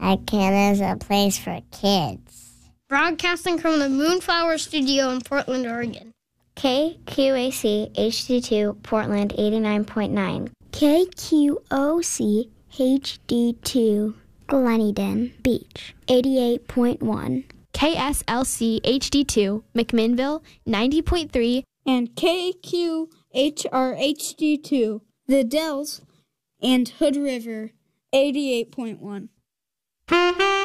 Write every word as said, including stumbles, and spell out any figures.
Icon is a place for kids. Broadcasting from the Moonflower Studio in Portland, Oregon. K Q A C H D two, Portland eighty-nine point nine. K Q O C H D two, Gleneden Beach eighty-eight point one. K S L C H D two, McMinnville ninety point three. And K Q H R H D two, The Dells and Hood River eighty-eight point one.